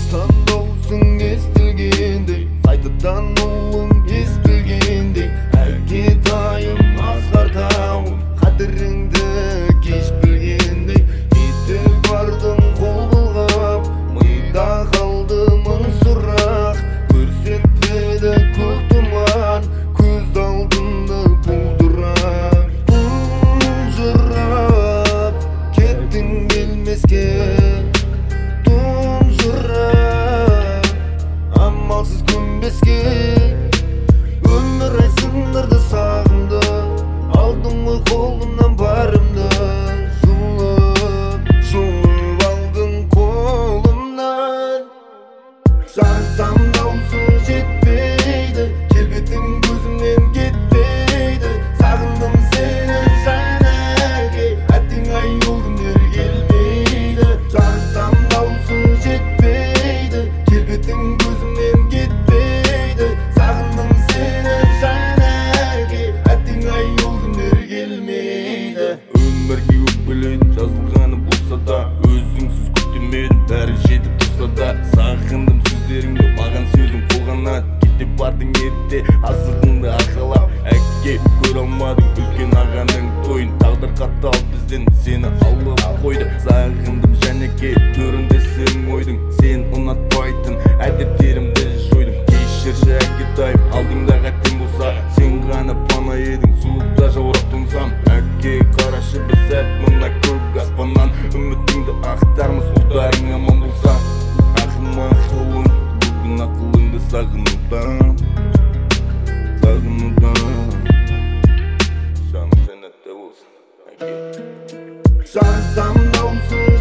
Таңдаусың естілгендей, қайтадан ұлың естілгендей. Әке тайым асқар тауым, қадіріңді кеш білгендей. Кетіп бардың қол бұлғап, мида қалды мың сұрақ. Көрсетпеді көк тұман, көз алдында бұлдырап. Тұнжырап кеттің келмеске, амалсыз көнбеске. Өмір ай сындырды сағымды, алдым ғой қолымнан барымды. Жұлып алдың қолымнан. Жазсам даусың жетпейді, келбетің көзімнен кетпейді. Сағындым сені жан әке, әттең ай ол күндер келмейді. Жазсам даусың жетпейді, келбетің көзімнен кетпейді. Сағындым сені жан әке, әттең ай ол күндер келмейді. Өмірге өкпелейді жазылғаны болса да, өзіңсіз күтемедім бәрі жетіп тұрса да. Сағындым сөздеріңді, маған сөзің қолғанат. Кете бардың ерте асығыңды арқалап. Әке көре алмадың үлкен ағаның тойын, тағдыр қатал бізден сені алып қойды. Сағындым жәнеке, төріндесің ойдың, сен ұнатпайтын әдеттерімді жойдым. Кешірші әкетайым, алдыңда қателік болса, сен ғана пана едің, суықта жаурап тұнсам. Әке қарашы бір сәт мына көк аспаннан, үмітіңді ақтармыз ұлдарың аман болса. Ақылым ақылың, бүгін ақылыңды сағынудан. Жаным жәннатта болсын, әке. Жазсам даусың